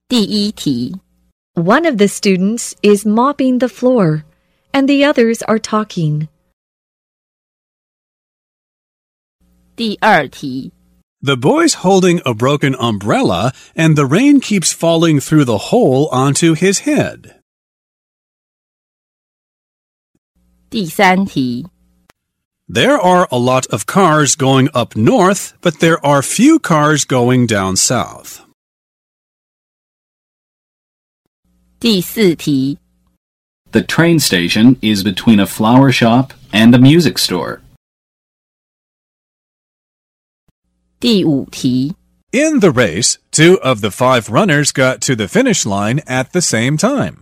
第一题 One of the students is mopping the floor, and the others are talking. 第二题 The boy's holding a broken umbrella, and the rain keeps falling through the hole onto his head. 第三题 There are a lot of cars going up north, but there are few cars going down south. 第四题 The train station is between a flower shop and a music store. 第五题 In the race, 2 of the 5 runners got to the finish line at the same time.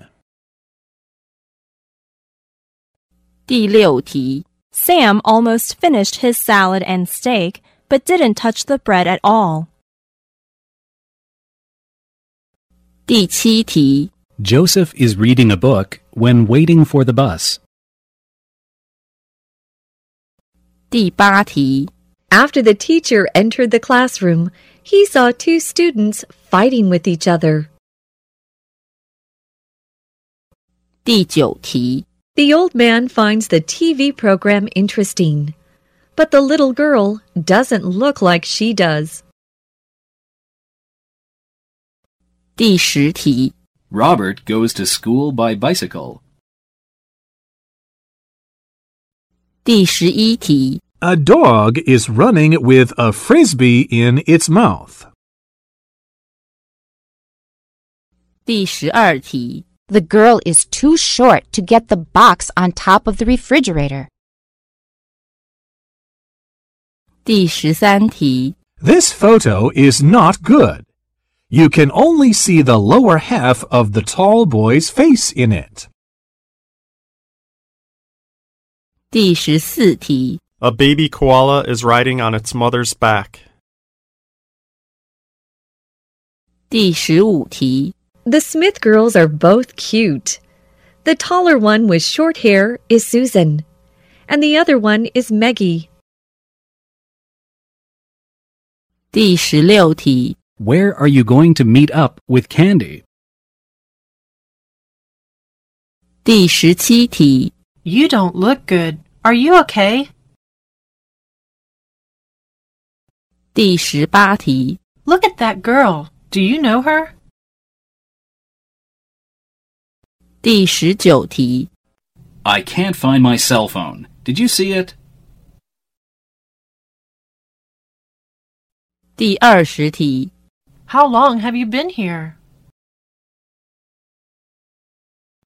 第六题 Sam almost finished his salad and steak, but didn't touch the bread at all. 第七题 Joseph is reading a book when waiting for the bus. 第八题 After the teacher entered the classroom, he saw 2 students fighting with each other. 第九题 The old man finds the TV program interesting, but the little girl doesn't look like she does. 第十题 Robert goes to school by bicycle. 第十一题 A dog is running with a frisbee in its mouth. 第十二题 The girl is too short to get the box on top of the refrigerator. 第十三题 This photo is not good. You can only see the lower half of the tall boy's face in it. 第十四题 A baby koala is riding on its mother's back. 第十五题 The Smith girls are both cute. The taller one with short hair is Susan, and the other one is Maggie. 第十六题 Where are you going to meet up with Candy? 第十七题 You don't look good. Are you okay? 第十八题 Look at that girl. Do you know her? 第十九题 I can't find my cell phone. Did you see it? 第二十题 How long have you been here?